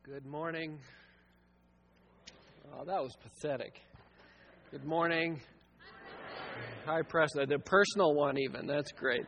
Good morning. Oh, that was pathetic. Good morning. Hi, Preston. The personal one even. That's great.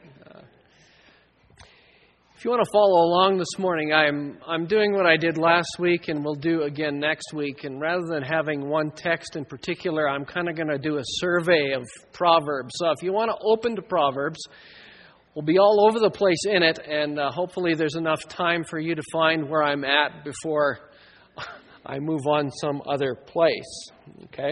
If you want to follow along this morning, I'm doing what I did last week and will do again next week. And rather than having one text in particular, I'm kind of going to do a survey of Proverbs. So if you want to open to Proverbs, we'll be all over the place in it, and hopefully there's enough time for you to find where I'm at before I move on some other place. Okay?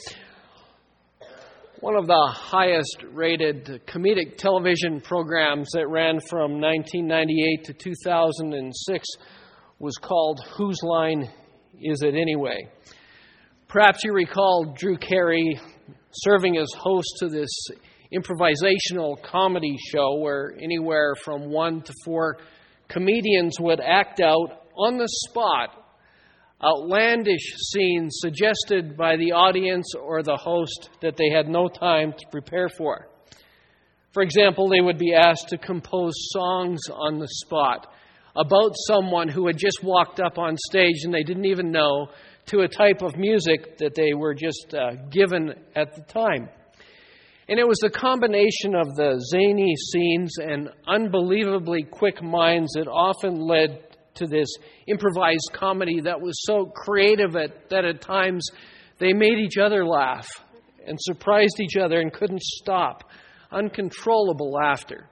One of the highest-rated comedic television programs that ran from 1998 to 2006 was called Whose Line Is It Anyway? Perhaps you recall Drew Carey serving as host to this improvisational comedy show where anywhere from 1 to 4 comedians would act out on the spot outlandish scenes suggested by the audience or the host that they had no time to prepare for. For example, they would be asked to compose songs on the spot about someone who had just walked up on stage and they didn't even know, to a type of music that they were just given at the time. And it was the combination of the zany scenes and unbelievably quick minds that often led to this improvised comedy that was so creative that at times they made each other laugh and surprised each other and couldn't stop. Uncontrollable laughter.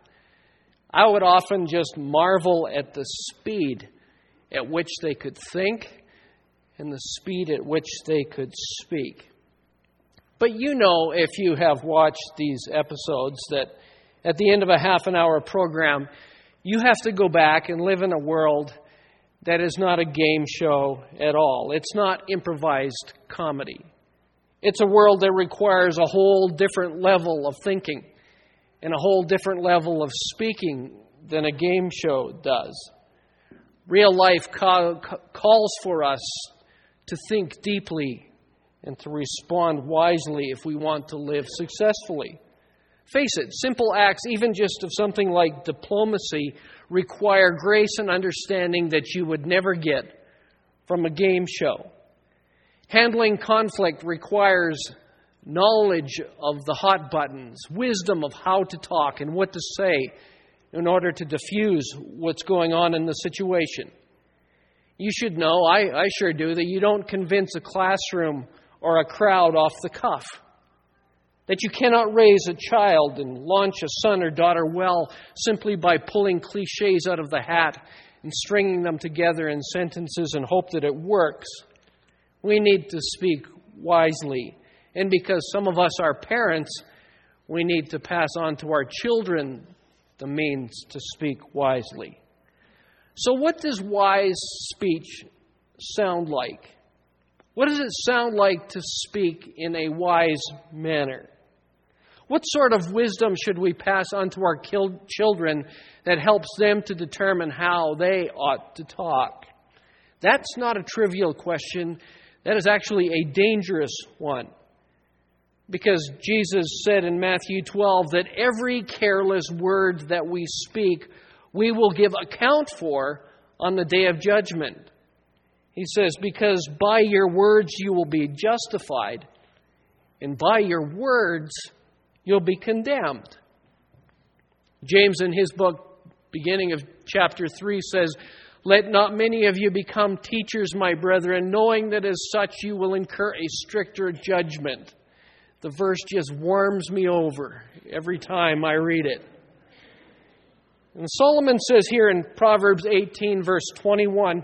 I would often just marvel at the speed at which they could think and the speed at which they could speak. But you know, if you have watched these episodes, that at the end of a half-an-hour program, you have to go back and live in a world that is not a game show at all. It's not improvised comedy. It's a world that requires a whole different level of thinking and a whole different level of speaking than a game show does. Real life calls for us to think deeply and to respond wisely if we want to live successfully. Face it, simple acts, even just of something like diplomacy, require grace and understanding that you would never get from a game show. Handling conflict requires knowledge of the hot buttons, wisdom of how to talk and what to say in order to diffuse what's going on in the situation. You should know, I sure do, that you don't convince a classroom or a crowd off the cuff. That you cannot raise a child and launch a son or daughter well simply by pulling cliches out of the hat and stringing them together in sentences and hope that it works. We need to speak wisely. And because some of us are parents, we need to pass on to our children the means to speak wisely. So what does wise speech sound like? What does it sound like to speak in a wise manner? What sort of wisdom should we pass on to our children that helps them to determine how they ought to talk? That's not a trivial question. That is actually a dangerous one. Because Jesus said in Matthew 12 that every careless word that we speak, we will give account for on the day of judgment. He says, because by your words you will be justified, and by your words you'll be condemned. James in his book, beginning of chapter 3, says, let not many of you become teachers, my brethren, knowing that as such you will incur a stricter judgment. The verse just warms me over every time I read it. And Solomon says here in Proverbs 18, verse 21,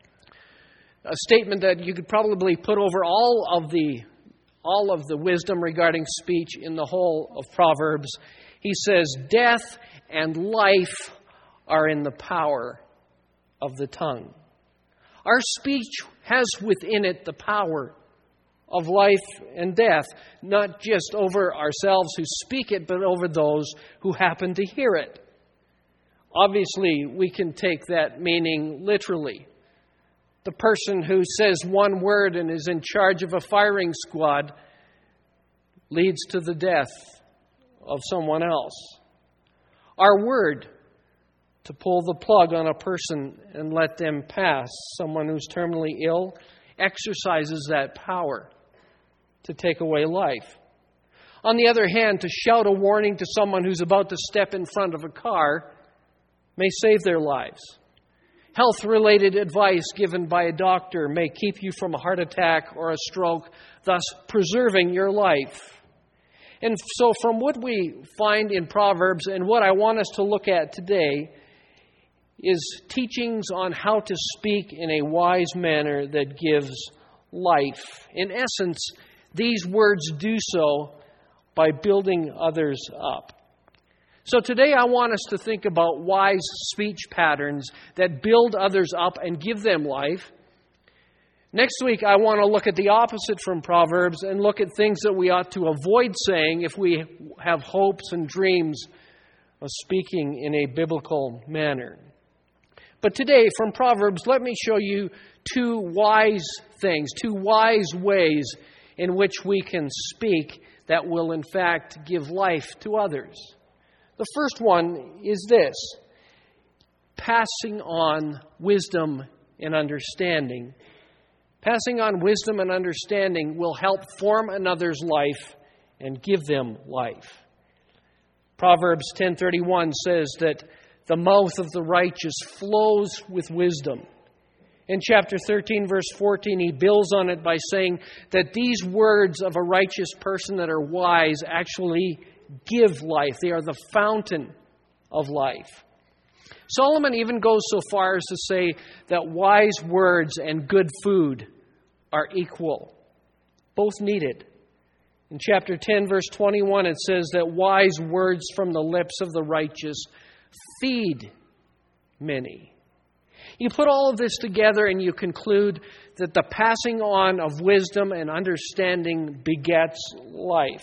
a statement that you could probably put over all of the wisdom regarding speech in the whole of Proverbs. He says, death and life are in the power of the tongue. Our speech has within it the power of life and death, not just over ourselves who speak it, but over those who happen to hear it. Obviously, we can take that meaning literally. The person who says one word and is in charge of a firing squad leads to the death of someone else. Our word to pull the plug on a person and let them pass. Someone who's terminally ill exercises that power to take away life. On the other hand, to shout a warning to someone who's about to step in front of a car may save their lives. Health-related advice given by a doctor may keep you from a heart attack or a stroke, thus preserving your life. And so from what we find in Proverbs and what I want us to look at today is teachings on how to speak in a wise manner that gives life. In essence, these words do so by building others up. So today I want us to think about wise speech patterns that build others up and give them life. Next week I want to look at the opposite from Proverbs and look at things that we ought to avoid saying if we have hopes and dreams of speaking in a biblical manner. But today from Proverbs, let me show you two wise things, two wise ways in which we can speak that will in fact give life to others. The first one is this: passing on wisdom and understanding. Passing on wisdom and understanding will help form another's life and give them life. Proverbs 10:31 says that the mouth of the righteous flows with wisdom. In chapter 13, verse 14, he builds on it by saying that these words of a righteous person that are wise actually give life. They are the fountain of life. Solomon even goes so far as to say that wise words and good food are equal, both needed. In chapter 10, verse 21, it says that wise words from the lips of the righteous feed many. You put all of this together and you conclude that the passing on of wisdom and understanding begets life.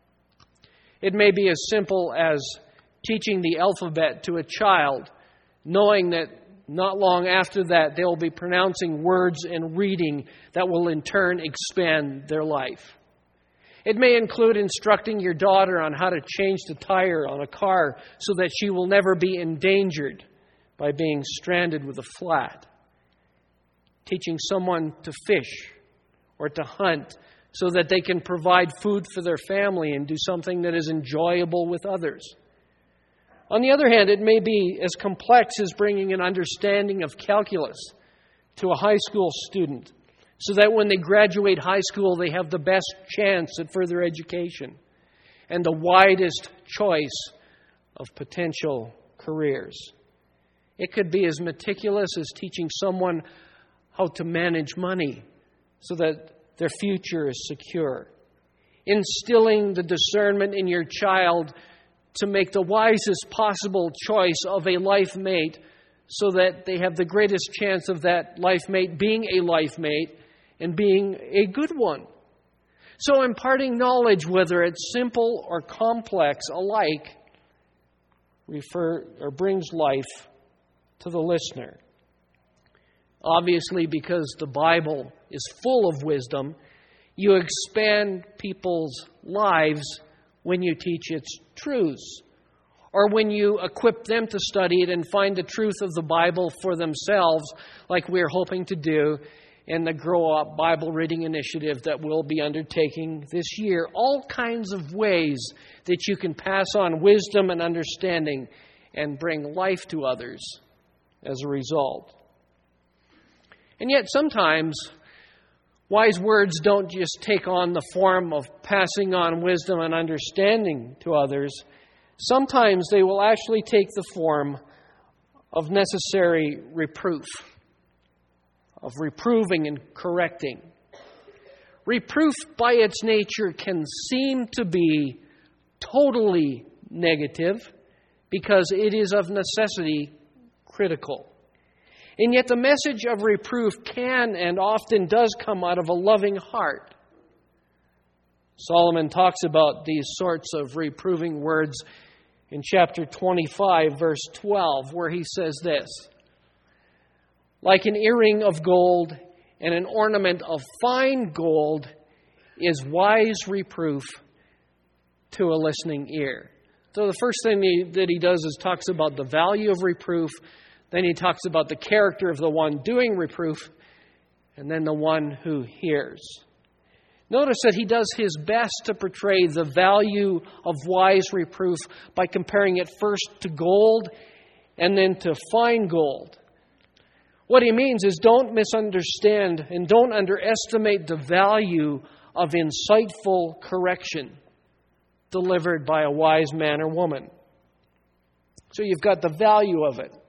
It may be as simple as teaching the alphabet to a child, knowing that not long after that they will be pronouncing words and reading that will in turn expand their life. It may include instructing your daughter on how to change the tire on a car so that she will never be endangered by being stranded with a flat. Teaching someone to fish or to hunt so that they can provide food for their family and do something that is enjoyable with others. On the other hand, it may be as complex as bringing an understanding of calculus to a high school student so that when they graduate high school, they have the best chance at further education and the widest choice of potential careers. It could be as meticulous as teaching someone how to manage money so that their future is secure. Instilling the discernment in your child to make the wisest possible choice of a life mate so that they have the greatest chance of that life mate being a life mate and being a good one. So imparting knowledge, whether it's simple or complex alike, brings life to the listener. Obviously, because the Bible is full of wisdom, you expand people's lives when you teach its truths, or when you equip them to study it and find the truth of the Bible for themselves, like we're hoping to do in the Grow Up Bible Reading Initiative that we'll be undertaking this year. All kinds of ways that you can pass on wisdom and understanding and bring life to others as a result. And yet sometimes wise words don't just take on the form of passing on wisdom and understanding to others. Sometimes they will actually take the form of necessary reproof, of reproving and correcting. Reproof by its nature can seem to be totally negative because it is of necessity critical. And yet the message of reproof can and often does come out of a loving heart. Solomon talks about these sorts of reproving words in chapter 25, verse 12, where he says this: like an earring of gold and an ornament of fine gold is wise reproof to a listening ear. So the first thing that he does is talks about the value of reproof. Then he talks about the character of the one doing reproof. And then the one who hears. Notice that he does his best to portray the value of wise reproof by comparing it first to gold and then to fine gold. What he means is don't misunderstand and don't underestimate the value of insightful correction delivered by a wise man or woman. So you've got the value of it.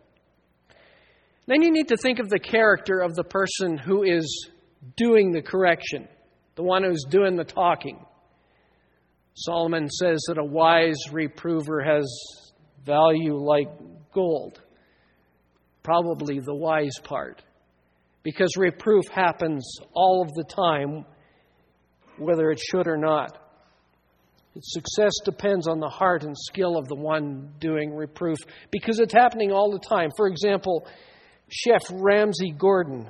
Then you need to think of the character of the person who is doing the correction, the one who's doing the talking. Solomon says that a wise reprover has value like gold. Probably the wise part. Because reproof happens all of the time, whether it should or not. Its success depends on the heart and skill of the one doing reproof, because it's happening all the time. For example, Chef Ramsey Gordon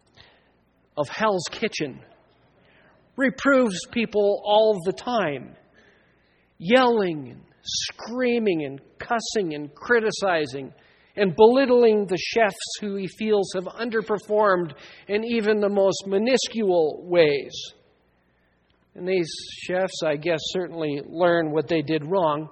of Hell's Kitchen reproves people all the time, yelling and screaming and cussing and criticizing and belittling the chefs who he feels have underperformed in even the most minuscule ways. And these chefs, I guess, certainly learn what they did wrong.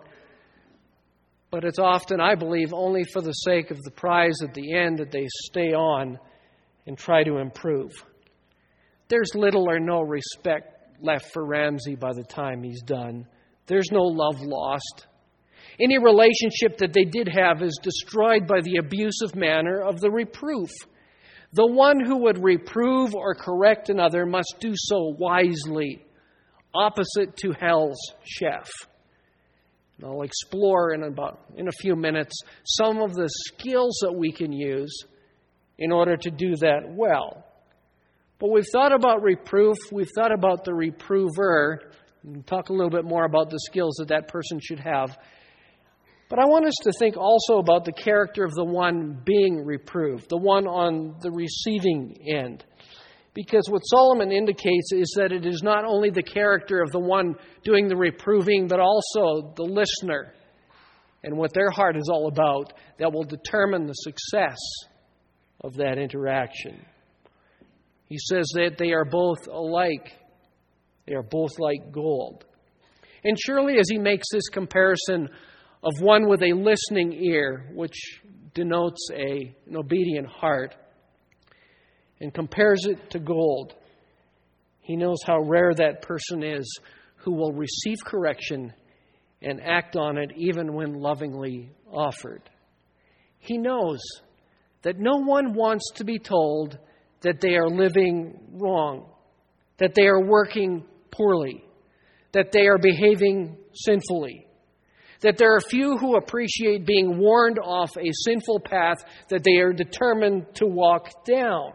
But it's often, I believe, only for the sake of the prize at the end that they stay on and try to improve. There's little or no respect left for Ramsey by the time he's done. There's no love lost. Any relationship that they did have is destroyed by the abusive manner of the reproof. The one who would reprove or correct another must do so wisely, opposite to hell's chef. And I'll explore in a few minutes some of the skills that we can use in order to do that well. But we've thought about reproof, we've thought about the reprover, and talk a little bit more about the skills that that person should have. But I want us to think also about the character of the one being reproved, the one on the receiving end. Because what Solomon indicates is that it is not only the character of the one doing the reproving, but also the listener and what their heart is all about that will determine the success of that interaction. He says that they are both alike. They are both like gold. And surely as he makes this comparison of one with a listening ear, which denotes an obedient heart, and compares it to gold, he knows how rare that person is who will receive correction and act on it even when lovingly offered. He knows that no one wants to be told that they are living wrong, that they are working poorly, that they are behaving sinfully, that there are few who appreciate being warned off a sinful path that they are determined to walk down.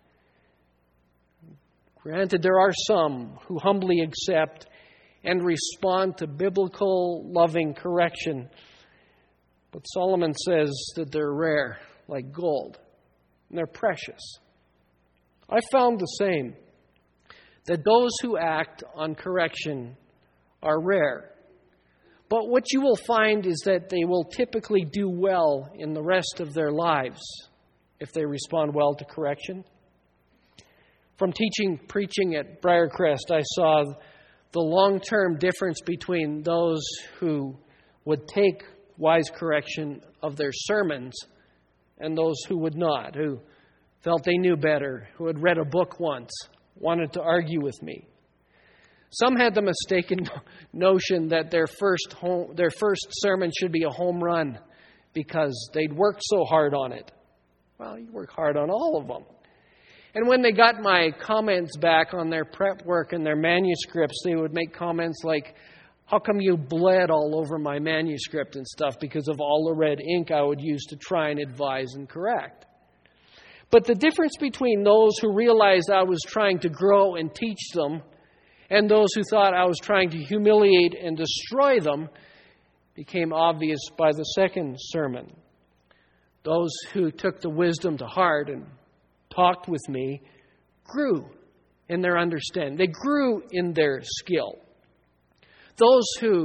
Granted, there are some who humbly accept and respond to biblical loving correction. But Solomon says that they're rare, like gold, and they're precious. I found the same, that those who act on correction are rare. But what you will find is that they will typically do well in the rest of their lives if they respond well to correction. From preaching at Briarcrest, I saw the long-term difference between those who would take wise correction of their sermons and those who would not, who felt they knew better, who had read a book once, wanted to argue with me. Some had the mistaken notion that their first sermon should be a home run because they'd worked so hard on it. Well, you work hard on all of them. And when they got my comments back on their prep work and their manuscripts, they would make comments like, how come you bled all over my manuscript and stuff because of all the red ink I would use to try and advise and correct? But the difference between those who realized I was trying to grow and teach them and those who thought I was trying to humiliate and destroy them became obvious by the second sermon. Those who took the wisdom to heart and talked with me grew in their understanding. They grew in their skill. Those who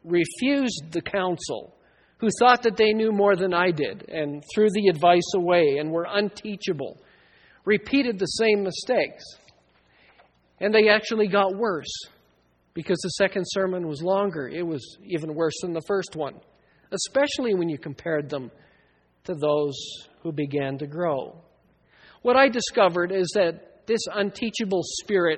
refused the counsel, who thought that they knew more than I did and threw the advice away and were unteachable, repeated the same mistakes. And they actually got worse because the second sermon was longer. It was even worse than the first one, especially when you compared them to those who began to grow. What I discovered is that this unteachable spirit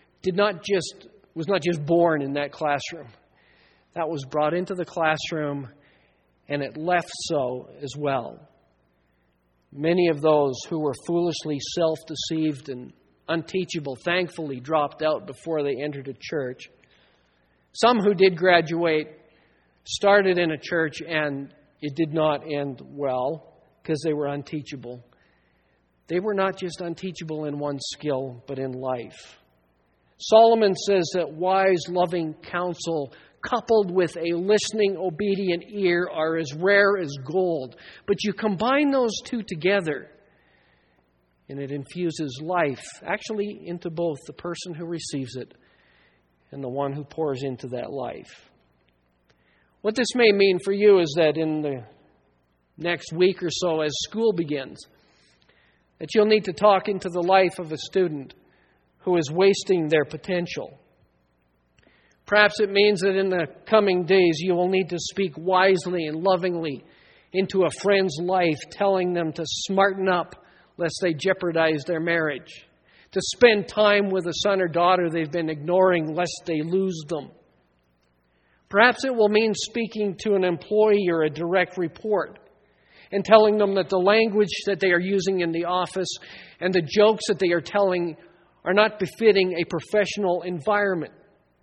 was not just born in that classroom. That was brought into the classroom, and it left so as well. Many of those who were foolishly self-deceived and unteachable thankfully dropped out before they entered a church. Some who did graduate started in a church and it did not end well because they were unteachable. They were not just unteachable in one skill, but in life. Solomon says that wise, loving counsel coupled with a listening, obedient ear are as rare as gold. But you combine those two together, and it infuses life, actually, into both the person who receives it and the one who pours into that life. What this may mean for you is that in the next week or so, as school begins, that you'll need to talk into the life of a student who is wasting their potential. Perhaps it means that in the coming days you will need to speak wisely and lovingly into a friend's life, telling them to smarten up lest they jeopardize their marriage, to spend time with a son or daughter they've been ignoring lest they lose them. Perhaps it will mean speaking to an employee or a direct report and telling them that the language that they are using in the office and the jokes that they are telling are not befitting a professional environment.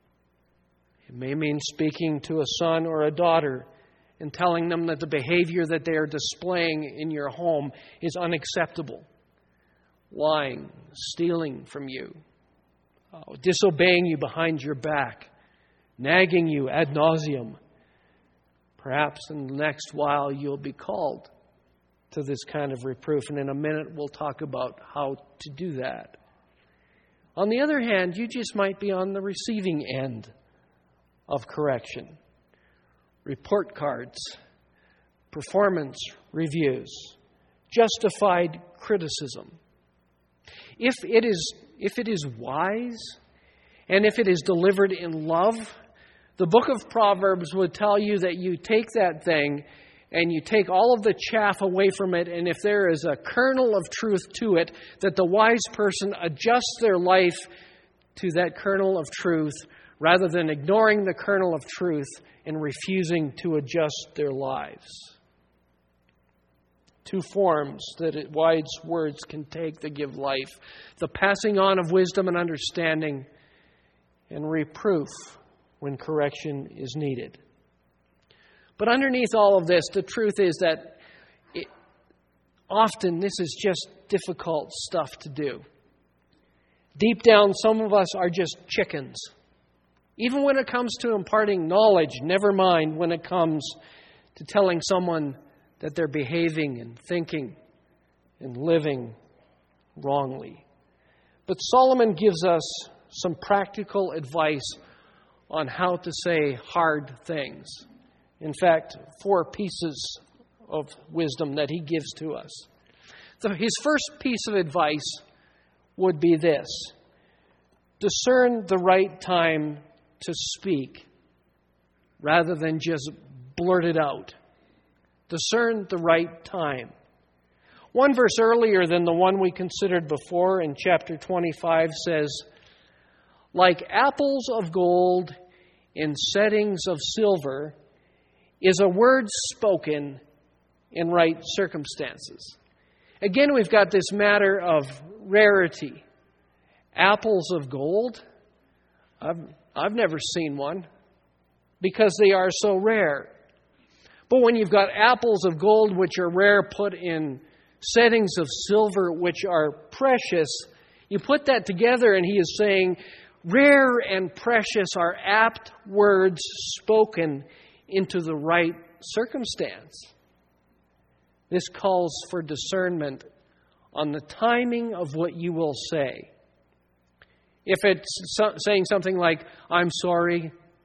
It may mean speaking to a son or a daughter and telling them that the behavior that they are displaying in your home is unacceptable. Lying, stealing from you, disobeying you behind your back, nagging you ad nauseum. Perhaps in the next while you'll be called to this kind of reproof, and in a minute we'll talk about how to do that. On the other hand, you just might be on the receiving end of correction. Report cards, performance reviews, justified criticism. If it is wise and if it is delivered in love, the book of Proverbs would tell you that you take that thing and you take all of the chaff away from it, and if there is a kernel of truth to it, that the wise person adjusts their life to that kernel of truth rather than ignoring the kernel of truth and refusing to adjust their lives. Two forms that wise words can take that give life: the passing on of wisdom and understanding, and reproof when correction is needed. But underneath all of this, the truth is that often this is just difficult stuff to do. Deep down, some of us are just chickens. Even when it comes to imparting knowledge, never mind when it comes to telling someone that they're behaving and thinking and living wrongly. But Solomon gives us some practical advice on how to say hard things. In fact, 4 pieces of wisdom that he gives to us. So his first piece of advice would be this: discern the right time to speak rather than just blurt it out. Discern the right time. One verse earlier than the one we considered before, in chapter 25, says, "Like apples of gold in settings of silver is a word spoken in right circumstances." Again, we've got this matter of rarity. Apples of gold? I've never seen one because they are so rare. But when you've got apples of gold, which are rare, put in settings of silver, which are precious, you put that together and he is saying, rare and precious are apt words spoken into the right circumstance. This calls for discernment on the timing of what you will say. If it's saying something like, "I'm sorry,"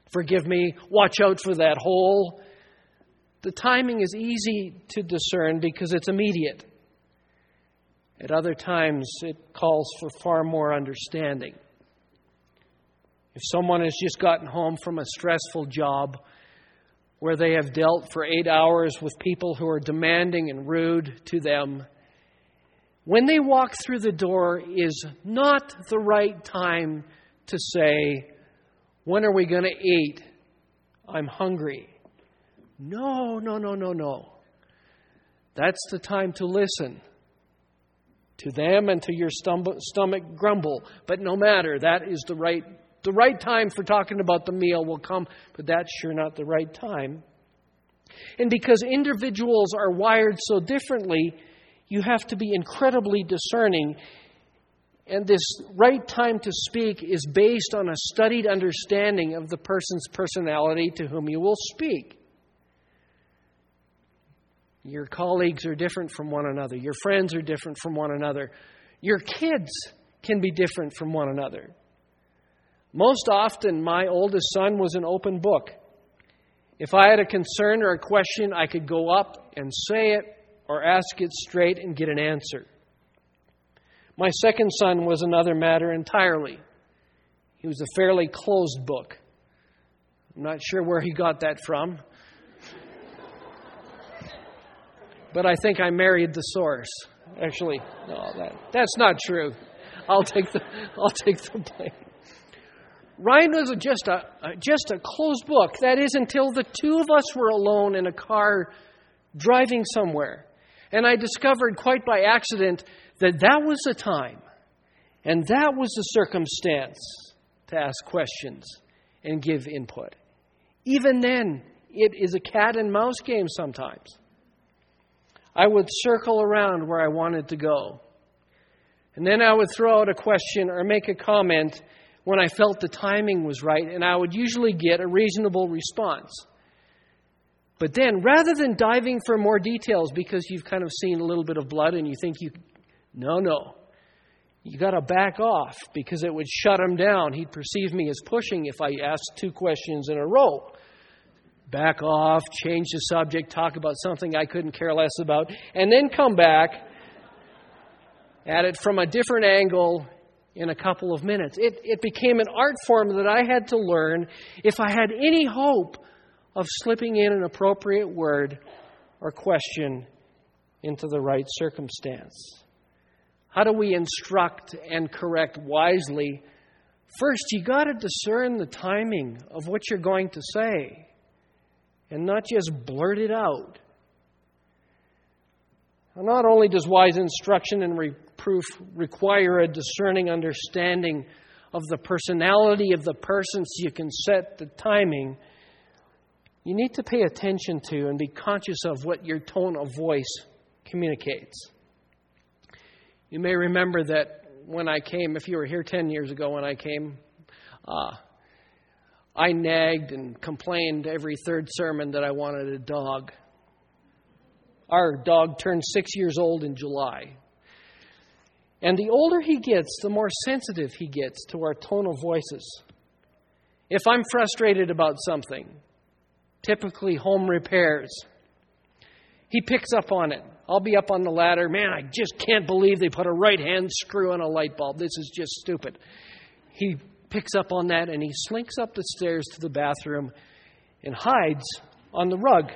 Forgive me, watch out for that hole. The timing is easy to discern because it's immediate. At other times, it calls for far more understanding. If someone has just gotten home from a stressful job where they have dealt for 8 hours with people who are demanding and rude to them, when they walk through the door is not the right time to say, "When are we going to eat? I'm hungry." No. That's the time to listen to them and to your stomach grumble. But no matter, that is the right time for talking about the meal will come, but that's sure not the right time. And because individuals are wired so differently, you have to be incredibly discerning. And this right time to speak is based on a studied understanding of the person's personality to whom you will speak. Your colleagues are different from one another. Your friends are different from one another. Your kids can be different from one another. Most often, my oldest son was an open book. If I had a concern or a question, I could go up and say it or ask it straight and get an answer. My second son was another matter entirely. He was a fairly closed book. I'm not sure where he got that from. But I think I married the source. Actually, no, that's not true. I'll take the blame. Ryan was just a closed book. That is, until the two of us were alone in a car driving somewhere. And I discovered quite by accident that was the time and that was the circumstance to ask questions and give input. Even then, it is a cat and mouse game sometimes. I would circle around where I wanted to go. And then I would throw out a question or make a comment when I felt the timing was right, and I would usually get a reasonable response. But then, rather than diving for more details because you've kind of seen a little bit of blood and you think no. You got to back off because it would shut him down. He'd perceive me as pushing if I asked 2 questions in a row. Back off, change the subject, talk about something I couldn't care less about, and then come back at it from a different angle in a couple of minutes. It became an art form that I had to learn if I had any hope of slipping in an appropriate word or question into the right circumstance. How do we instruct and correct wisely? First, you got to discern the timing of what you're going to say and not just blurt it out. Not only does wise instruction and reproof require a discerning understanding of the personality of the person so you can set the timing, you need to pay attention to and be conscious of what your tone of voice communicates. You may remember that when I came, if you were here 10 years ago when I came, I nagged and complained every third sermon that I wanted a dog. Our dog turned 6 years old in July. And the older he gets, the more sensitive he gets to our tone of voices. If I'm frustrated about something, typically home repairs, he picks up on it. I'll be up on the ladder. Man, I just can't believe they put a right-hand screw on a light bulb. This is just stupid. He picks up on that and he slinks up the stairs to the bathroom and hides on the rug.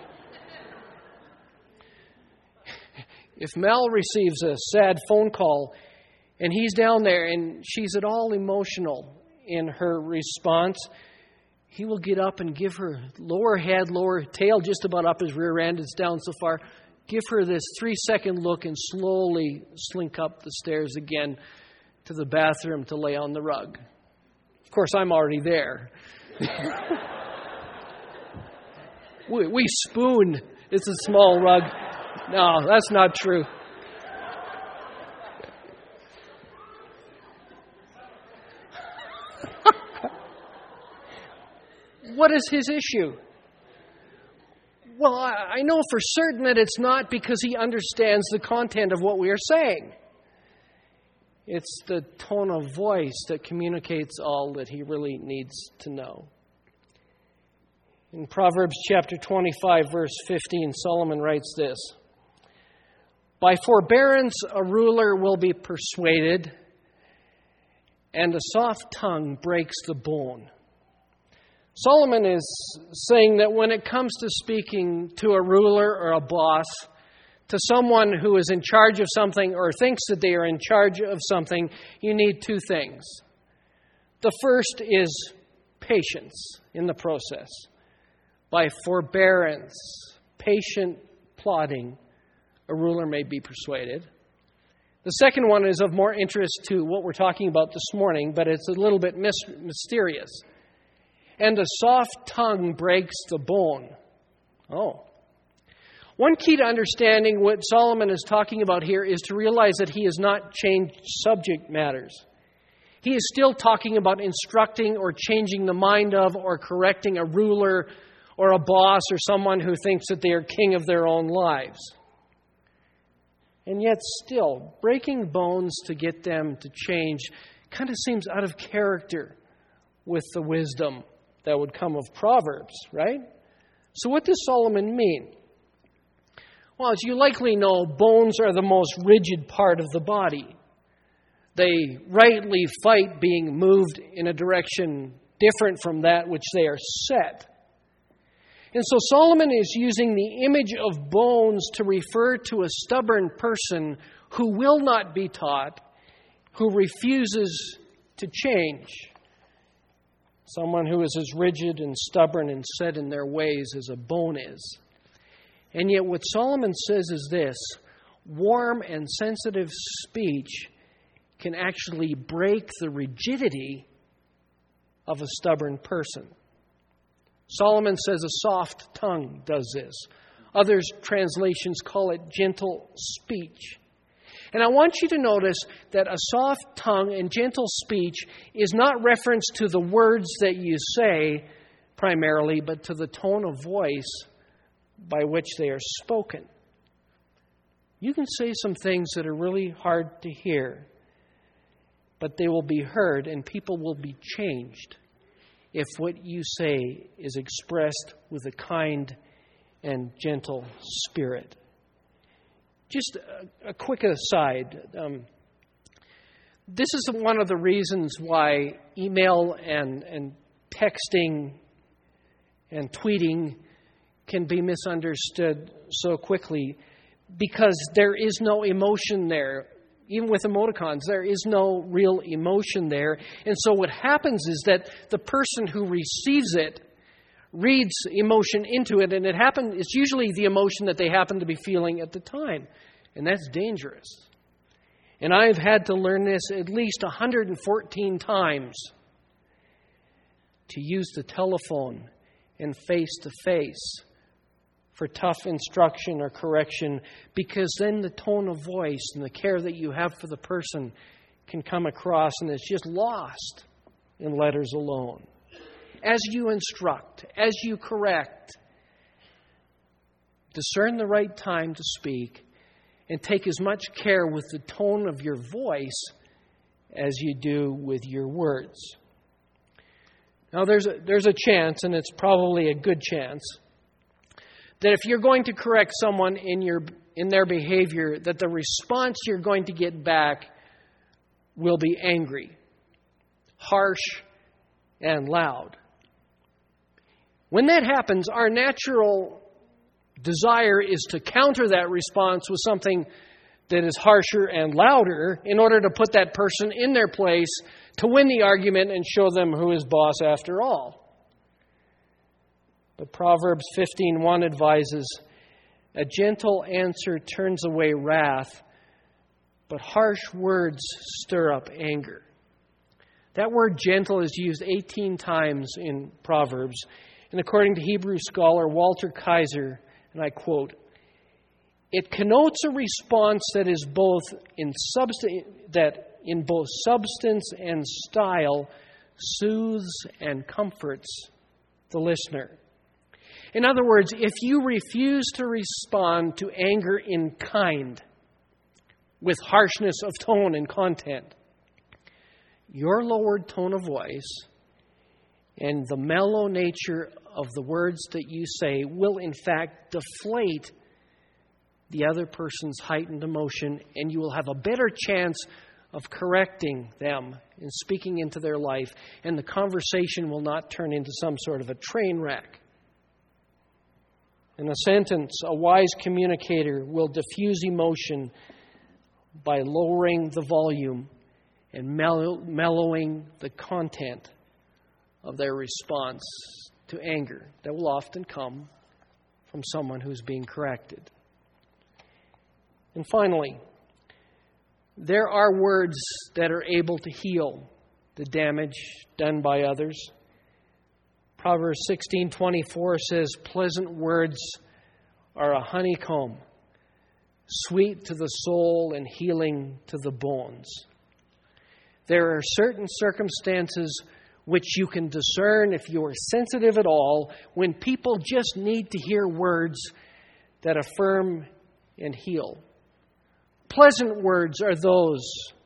If Mel receives a sad phone call and he's down there and she's at all emotional in her response, he will get up and give her lower head, lower tail, just about up his rear end. It's down so far. Give her this 3-second look and slowly slink up the stairs again to the bathroom to lay on the rug. Of course, I'm already there. we spoon. It's a small rug. No, that's not true. What is his issue? Well, I know for certain that it's not because he understands the content of what we are saying. It's the tone of voice that communicates all that he really needs to know. In Proverbs chapter 25, verse 15, Solomon writes this: "By forbearance a ruler will be persuaded, and a soft tongue breaks the bone." Solomon is saying that when it comes to speaking to a ruler or a boss, to someone who is in charge of something or thinks that they are in charge of something, you need two things. The first is patience in the process. By forbearance, patient plodding, a ruler may be persuaded. The second one is of more interest to what we're talking about this morning, but it's a little bit mysterious. And a soft tongue breaks the bone. Oh. One key to understanding what Solomon is talking about here is to realize that he has not changed subject matters. He is still talking about instructing or changing the mind of or correcting a ruler or a boss or someone who thinks that they are king of their own lives. And yet still, breaking bones to get them to change kind of seems out of character with the wisdom that would come of Proverbs, right? So what does Solomon mean? Well, as you likely know, bones are the most rigid part of the body. They rightly fight being moved in a direction different from that which they are set. And so Solomon is using the image of bones to refer to a stubborn person who will not be taught, who refuses to change. Someone who is as rigid and stubborn and set in their ways as a bone is. And yet what Solomon says is this: warm and sensitive speech can actually break the rigidity of a stubborn person. Solomon says a soft tongue does this. Others translations call it gentle speech. And I want you to notice that a soft tongue and gentle speech is not reference to the words that you say primarily, but to the tone of voice by which they are spoken. You can say some things that are really hard to hear, but they will be heard and people will be changed if what you say is expressed with a kind and gentle spirit. Just a quick aside. This is one of the reasons why email and texting and tweeting can be misunderstood so quickly, because there is no emotion there. Even with emoticons, there is no real emotion there. And so what happens is that the person who receives it reads emotion into it, and it's usually the emotion that they happen to be feeling at the time. And that's dangerous. And I've had to learn this at least 114 times, to use the telephone and face-to-face for tough instruction or correction, because then the tone of voice and the care that you have for the person can come across, and it's just lost in letters alone. As you instruct, as you correct, discern the right time to speak and take as much care with the tone of your voice as you do with your words. Now there's a chance, and it's probably a good chance, that if you're going to correct someone in their behavior, that the response you're going to get back will be angry, harsh, and loud. When that happens, our natural desire is to counter that response with something that is harsher and louder in order to put that person in their place to win the argument and show them who is boss after all. But Proverbs 15:1 advises, "A gentle answer turns away wrath, but harsh words stir up anger." That word gentle is used 18 times in Proverbs. And according to Hebrew scholar Walter Kaiser, and I quote, "It connotes a response that is both in substance and style soothes and comforts the listener." In other words, if you refuse to respond to anger in kind, with harshness of tone and content, your lowered tone of voice And the mellow nature of the words that you say will, in fact, deflate the other person's heightened emotion, and you will have a better chance of correcting them and speaking into their life, and the conversation will not turn into some sort of a train wreck. In a sentence, a wise communicator will diffuse emotion by lowering the volume and mellowing the content of their response to anger that will often come from someone who's being corrected. And finally, there are words that are able to heal the damage done by others. Proverbs 16:24 says, "Pleasant words are a honeycomb, sweet to the soul and healing to the bones." There are certain circumstances which you can discern, if you are sensitive at all, when people just need to hear words that affirm and heal. Pleasant words are those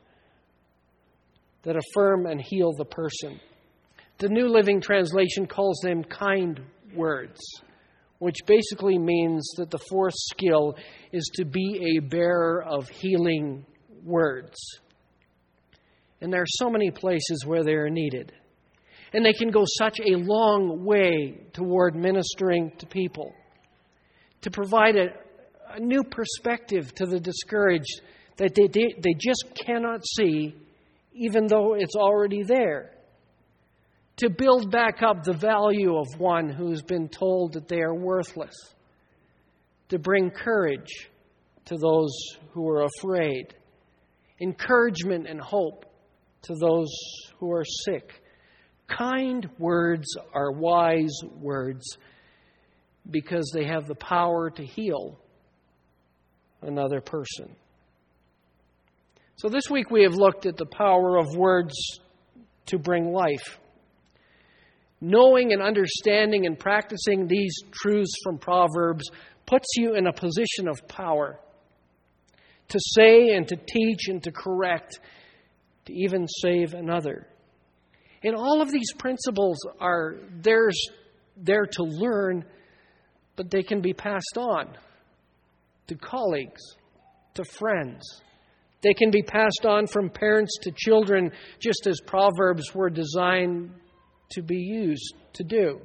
that affirm and heal the person. The New Living Translation calls them kind words, which basically means that the fourth skill is to be a bearer of healing words. And there are so many places where they are needed. And they can go such a long way toward ministering to people, to provide a new perspective to the discouraged that they just cannot see, even though it's already there. To build back up the value of one who's been told that they are worthless. To bring courage to those who are afraid. Encouragement and hope to those who are sick. Kind words are wise words because they have the power to heal another person. So this week we have looked at the power of words to bring life. Knowing and understanding and practicing these truths from Proverbs puts you in a position of power to say and to teach and to correct, to even save another. And all of these principles are there to learn, but they can be passed on to colleagues, to friends. They can be passed on from parents to children, just as Proverbs were designed to be used to do.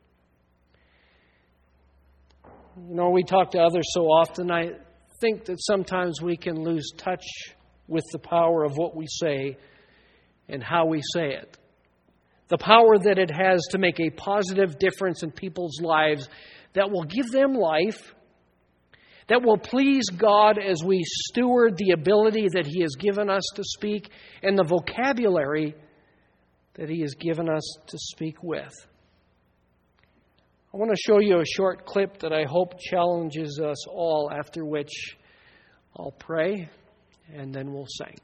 You know, we talk to others so often, I think that sometimes we can lose touch with the power of what we say and how we say it. The power that it has to make a positive difference in people's lives that will give them life, that will please God as we steward the ability that He has given us to speak and the vocabulary that He has given us to speak with. I want to show you a short clip that I hope challenges us all, after which I'll pray and then we'll sing.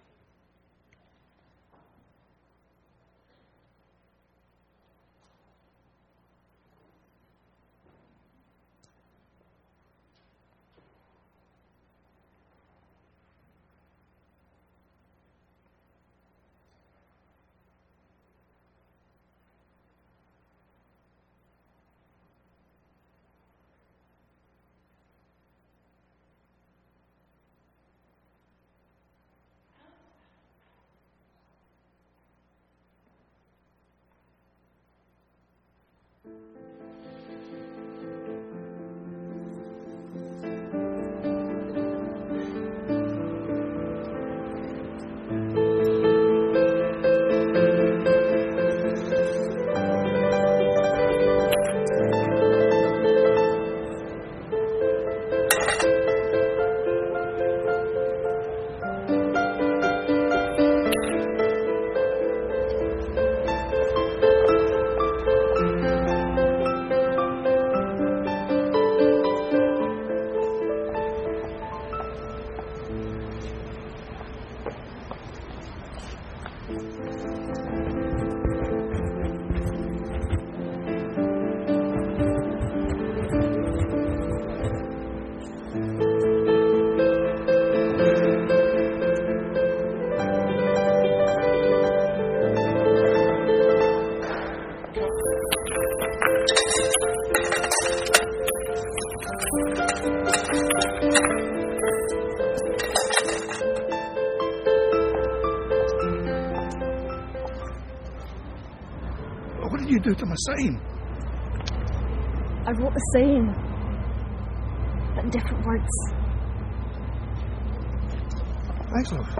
what did you do to my sign? I wrote the same, but in different words. Thanks, love.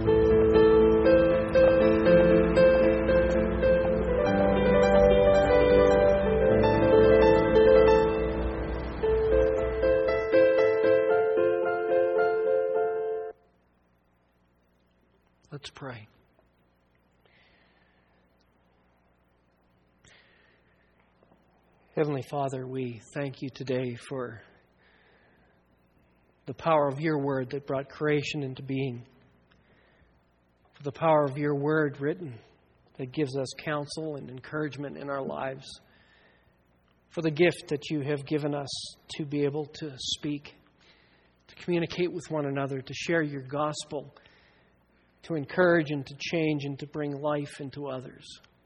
Let's pray. Heavenly Father, we thank you today for the power of your word that brought creation into being, for the power of your word written that gives us counsel and encouragement in our lives, for the gift that you have given us to be able to speak, to communicate with one another, to share your gospel, to encourage and to change and to bring life into others.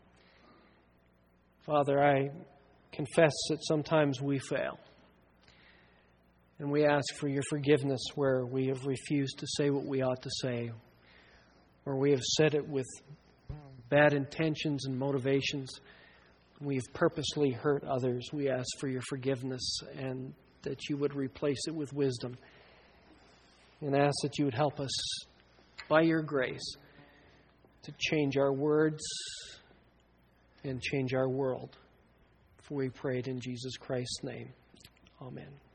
Father, I confess that sometimes we fail. And we ask for your forgiveness where we have refused to say what we ought to say, where we have said it with bad intentions and motivations. We've purposely hurt others. We ask for your forgiveness and that you would replace it with wisdom. And ask that you would help us by your grace to change our words and change our world. For we pray it in Jesus Christ's name. Amen.